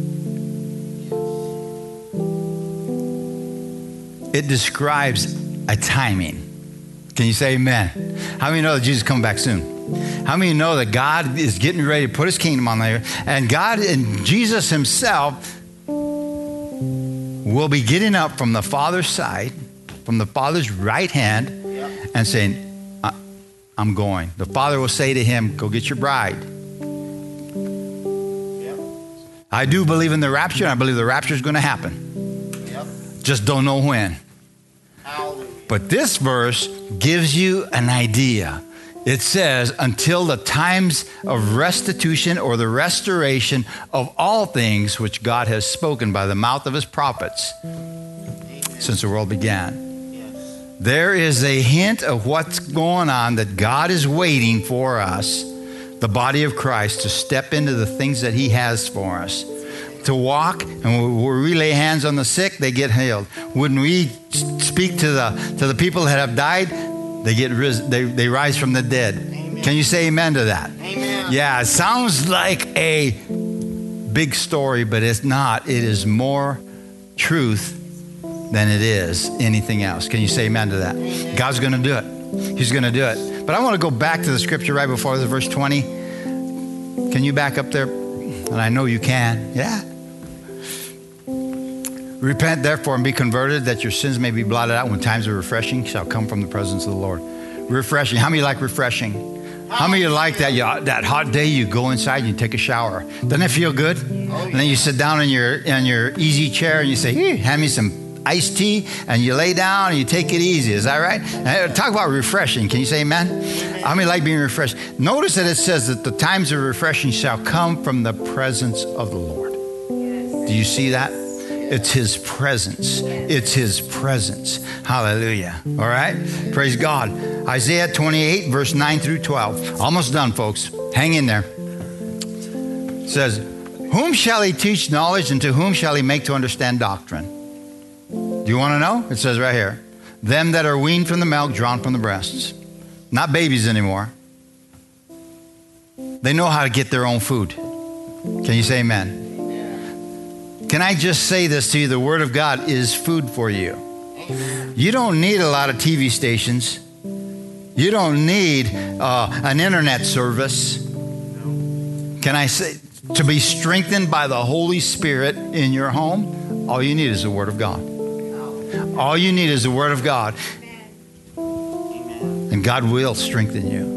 It describes a timing. Can you say amen? How many know that Jesus is coming back soon? How many know that God is getting ready to put his kingdom on there? And God and Jesus himself will be getting up from the Father's side, from the Father's right hand, and saying, I'm going. The Father will say to him, go get your bride. I do believe in the rapture, and I believe the rapture is going to happen. Just don't know when. But this verse gives you an idea. It says, until the times of restitution or the restoration of all things which God has spoken by the mouth of his prophets since the world began. There is a hint of what's going on, that God is waiting for us, the body of Christ, to step into the things that he has for us. To walk, and when we lay hands on the sick, they get healed. When we speak to the people that have died, they rise from the dead. Amen. Can you say amen to that? Amen. Yeah, it sounds like a big story, but it's not. It is more truth than it is anything else. Can you say amen to that? Amen. God's going to do it. He's going to do it. But I want to go back to the scripture right before the verse 20. Can you back up there? And I know you can. Yeah. Repent, therefore, and be converted, that your sins may be blotted out when times of refreshing shall come from the presence of the Lord. Refreshing. How many like refreshing? How many of you like that hot day you go inside and you take a shower? Doesn't it feel good? And then you sit down in your easy chair and you say, hey, hand me some iced tea, and you lay down and you take it easy. Is that right? Talk about refreshing. Can you say amen? How many like being refreshed? Notice that it says that the times of refreshing shall come from the presence of the Lord. Do you see that? It's his presence. It's his presence. Hallelujah. All right? Praise God. Isaiah 28, verse 9 through 12. Almost done, folks. Hang in there. It says, whom shall he teach knowledge, and to whom shall he make to understand doctrine? Do you want to know? It says right here, them that are weaned from the milk, drawn from the breasts. Not babies anymore. They know how to get their own food. Can you say amen? Can I just say this to you? The Word of God is food for you. You don't need a lot of TV stations. You don't need an internet service. Can I say, to be strengthened by the Holy Spirit in your home, all you need is the Word of God. All you need is the Word of God. And God will strengthen you.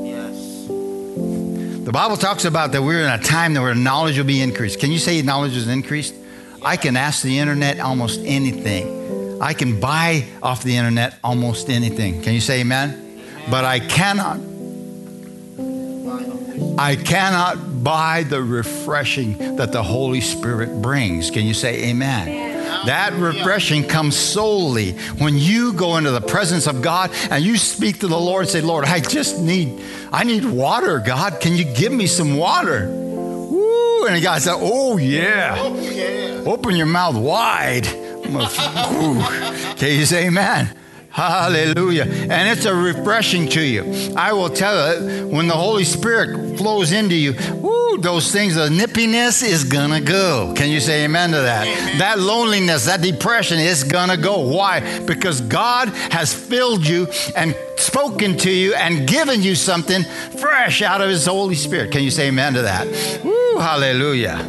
The Bible talks about that we're in a time where knowledge will be increased. Can you say knowledge is increased? I can ask the internet almost anything. I can buy off the internet almost anything. Can you say amen? But I cannot buy the refreshing that the Holy Spirit brings. Can you say amen? That refreshing comes solely when you go into the presence of God and you speak to the Lord and say, Lord, I need water, God. Can you give me some water? Woo! And God said, oh, yeah. Open your mouth wide. Okay, you say amen. Hallelujah. And it's a refreshing to you. I will tell you, when the Holy Spirit flows into you, those things, the nippiness is going to go. Can you say amen to that? Amen. That loneliness, that depression is going to go. Why? Because God has filled you and spoken to you and given you something fresh out of His Holy Spirit. Can you say amen to that? Woo, hallelujah.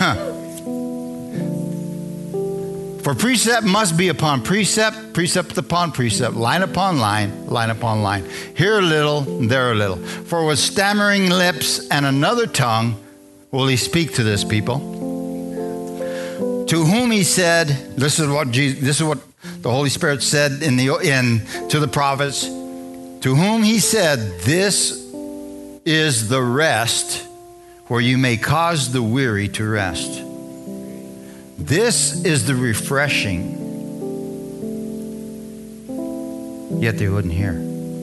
For precept must be upon precept, precept upon precept, line upon line, line upon line. Here a little, there a little. For with stammering lips and another tongue will He speak to this people. To whom He said, this is what the Holy Spirit said to the prophets. To whom He said, this is the rest where you may cause the weary to rest. This is the refreshing. Yet they wouldn't hear.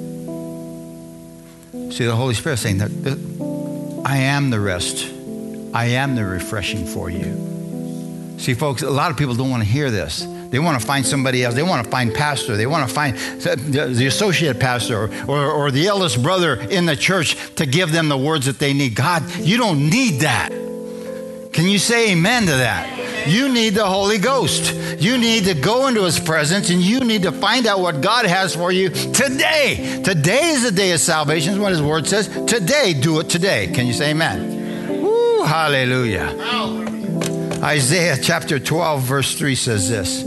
See, the Holy Spirit saying that I am the rest. I am the refreshing for you. See, folks, a lot of people don't want to hear this. They want to find somebody else. They want to find pastor. They want to find the associate pastor or the eldest brother in the church to give them the words that they need. God, you don't need that. Can you say amen to that? You need the Holy Ghost. You need to go into His presence and you need to find out what God has for you today. Today is the day of salvation, is what His word says. Today, do it today. Can you say amen? Woo, hallelujah. Isaiah chapter 12, verse 3 says this.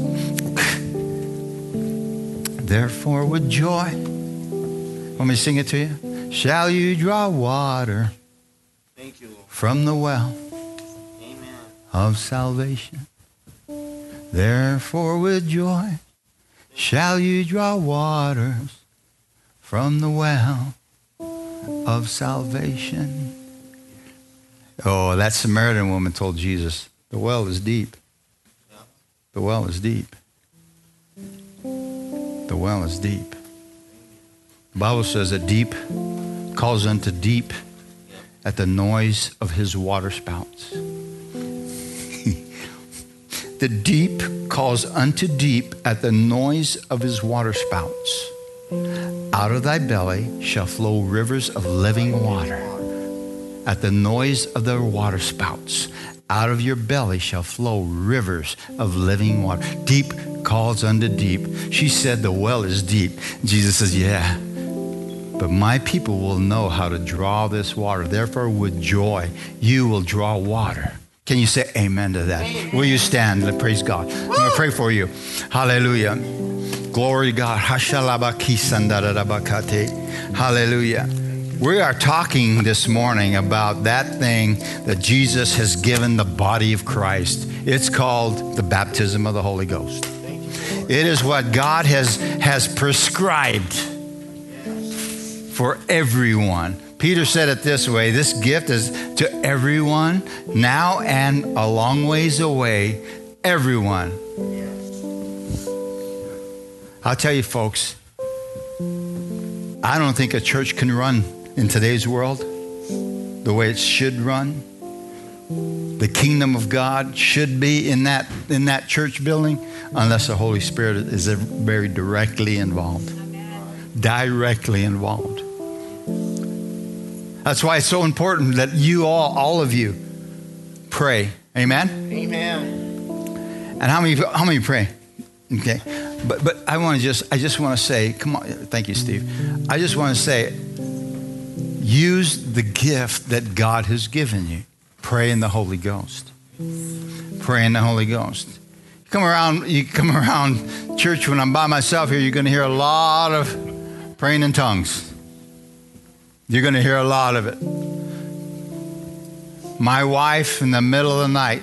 Therefore with joy, want me to sing it to you? Shall you draw water from the well of salvation. Therefore with joy shall you draw waters from the well of salvation. Oh, that Samaritan woman told Jesus, the well is deep. The well is deep. The well is deep. The Bible says that deep calls unto deep at the noise of His water spouts. The deep calls unto deep at the noise of His water spouts. Out of thy belly shall flow rivers of living water. At the noise of the water spouts, out of your belly shall flow rivers of living water. Deep calls unto deep. She said the well is deep. Jesus says, yeah, but my people will know how to draw this water. Therefore, with joy, you will draw water. Can you say amen to that? Amen. Will you stand and praise God? I'm going to pray for you. Hallelujah. Glory to God. Hallelujah. We are talking this morning about that thing that Jesus has given the body of Christ. It's called the baptism of the Holy Ghost. It is what God has prescribed for everyone. Peter said it this way, this gift is to everyone, now and a long ways away, everyone. I'll tell you, folks, I don't think a church can run in today's world the way it should run. The kingdom of God should be in that church building unless the Holy Spirit is very directly involved. Directly involved. That's why it's so important that you all of you pray. Amen? Amen. And how many pray? Okay. But I just want to say, come on, thank you, Steve. I just want to say, use the gift that God has given you. Pray in the Holy Ghost. Pray in the Holy Ghost. You come around church when I'm by myself here, you're going to hear a lot of praying in tongues. You're going to hear a lot of it. My wife, in the middle of the night,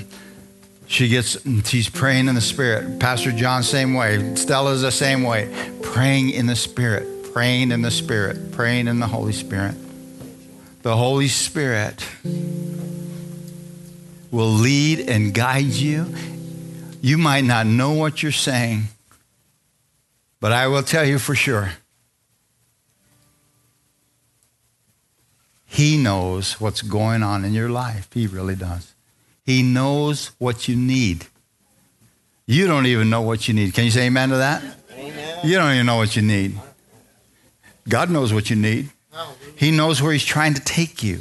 she's praying in the Spirit. Pastor John, same way. Stella's the same way. Praying in the Spirit. Praying in the Spirit. Praying in the Holy Spirit. The Holy Spirit will lead and guide you. You might not know what you're saying, but I will tell you for sure. He knows what's going on in your life. He really does. He knows what you need. You don't even know what you need. Can you say amen to that? Amen. You don't even know what you need. God knows what you need. He knows where he's trying to take you.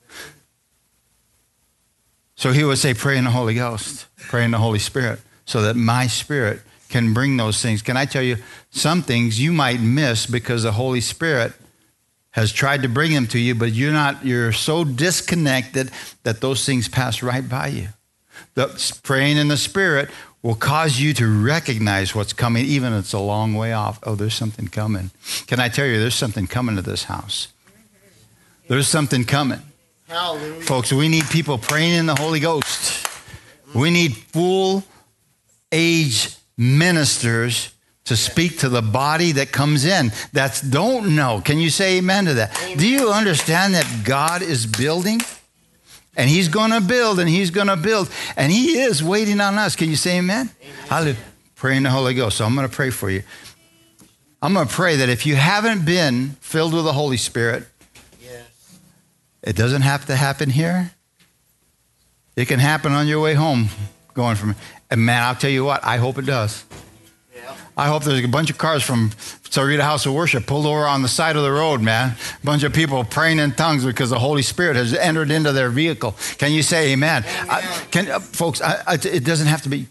So he would say, pray in the Holy Ghost, pray in the Holy Spirit, so that my spirit can bring those things. Can I tell you, some things you might miss because the Holy Spirit has tried to bring them to you, but you're so disconnected that those things pass right by you. The praying in the Spirit will cause you to recognize what's coming, even if it's a long way off. Oh, there's something coming. Can I tell you, there's something coming to this house. There's something coming. Hallelujah. Folks, we need people praying in the Holy Ghost. We need full-age ministers to speak to the body that comes in that don't know. Can you say amen to that? Amen. Do you understand that God is building? And he's going to build, and he's going to build. And he is waiting on us. Can you say amen? Hallelujah. Pray in the Holy Ghost. So I'm going to pray for you. I'm going to pray that if you haven't been filled with the Holy Spirit, it doesn't have to happen here. It can happen on your way home going from, and man, I'll tell you what, I hope it does. I hope there's a bunch of cars from Sarita House of Worship pulled over on the side of the road, man. A bunch of people praying in tongues because the Holy Spirit has entered into their vehicle. Can you say amen? Folks, it doesn't have to be.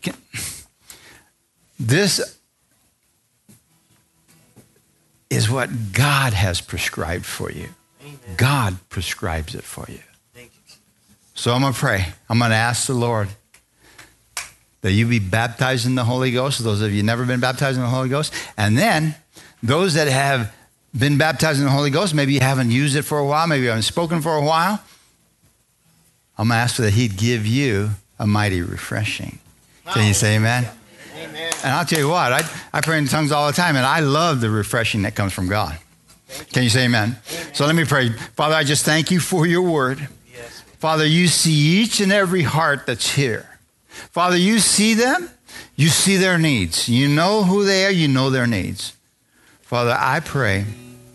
This is what God has prescribed for you. Amen. God prescribes it for you. Thank you. So I'm going to pray. I'm going to ask the Lord that you be baptized in the Holy Ghost, those of you who never been baptized in the Holy Ghost. And then those that have been baptized in the Holy Ghost, maybe you haven't used it for a while, maybe you haven't spoken for a while, I'm going to ask that he'd give you a mighty refreshing. Can you say amen? Amen. And I'll tell you what, I pray in tongues all the time, and I love the refreshing that comes from God. Can you say amen? Amen? So let me pray. Father, I just thank you for your word. Yes. Father, you see each and every heart that's here. Father, you see them. You see their needs. You know who they are. You know their needs. Father, I pray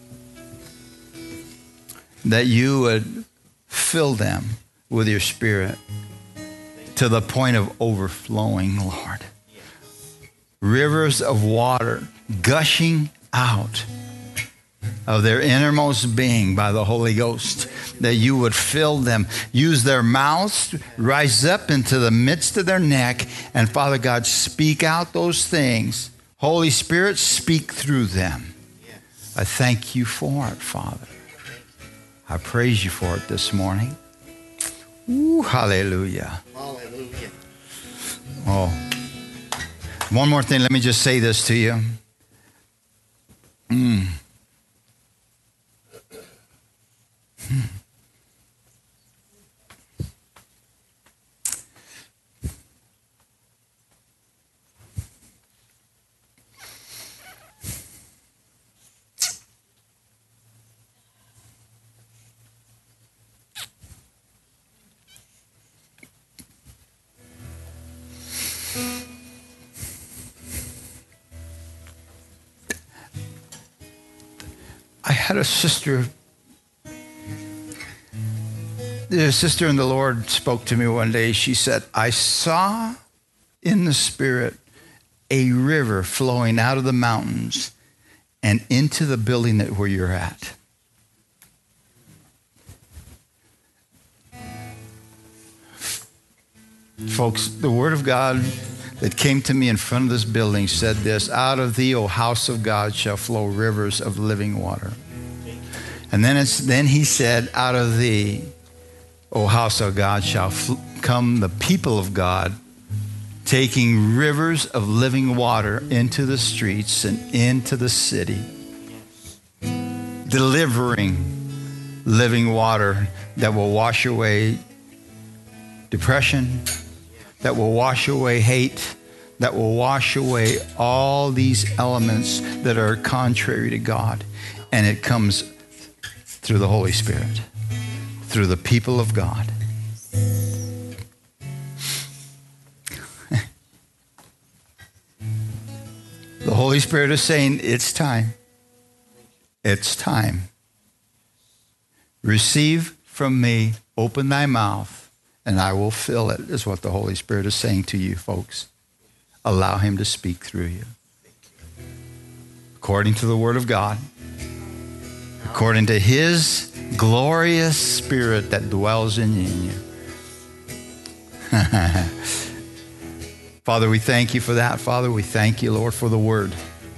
that you would fill them with your Spirit to the point of overflowing, Lord. Rivers of water gushing out of their innermost being by the Holy Ghost, that you would fill them, use their mouths, rise up into the midst of their neck, and Father God, speak out those things. Holy Spirit, speak through them. I thank you for it, Father. I praise you for it this morning. Ooh, hallelujah. Hallelujah. Oh, one more thing. Let me just say this to you. I had a sister. The sister in the Lord spoke to me one day. She said, I saw in the Spirit a river flowing out of the mountains and into the building where you're at. Folks, the Word of God that came to me in front of this building said this: out of thee, O house of God, shall flow rivers of living water. And then he said, out of thee, O house of God, shall come the people of God, taking rivers of living water into the streets and into the city, delivering living water that will wash away depression, that will wash away hate, that will wash away all these elements that are contrary to God. And it comes through the Holy Spirit, through the people of God. Holy Spirit is saying, it's time. It's time. Receive from me, open thy mouth, and I will fill it, is what the Holy Spirit is saying to you, folks. Allow him to speak through you. According to the Word of God, according to his glorious Spirit that dwells in you. Father, we thank you for that. Father, we thank you, Lord, for the Word.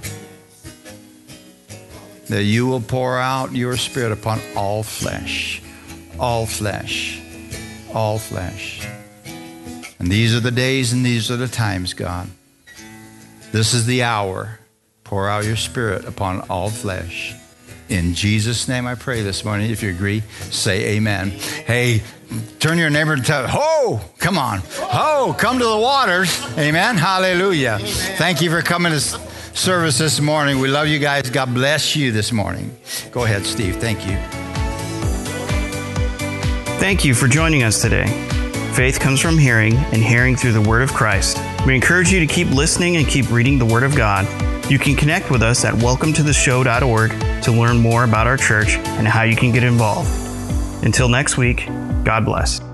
That you will pour out your Spirit upon all flesh. All flesh. All flesh. And these are the days and these are the times, God. This is the hour. Pour out your Spirit upon all flesh. In Jesus' name I pray this morning. If you agree, say amen. Hey, turn your neighbor and tell, ho, come on. Ho, come to the waters. Amen. Hallelujah. Amen. Thank you for coming to service this morning. We love you guys. God bless you this morning. Go ahead, Steve. Thank you. Thank you for joining us today. Faith comes from hearing, and hearing through the Word of Christ. We encourage you to keep listening and keep reading the Word of God. You can connect with us at welcometotheshow.org to learn more about our church and how you can get involved. Until next week, God bless.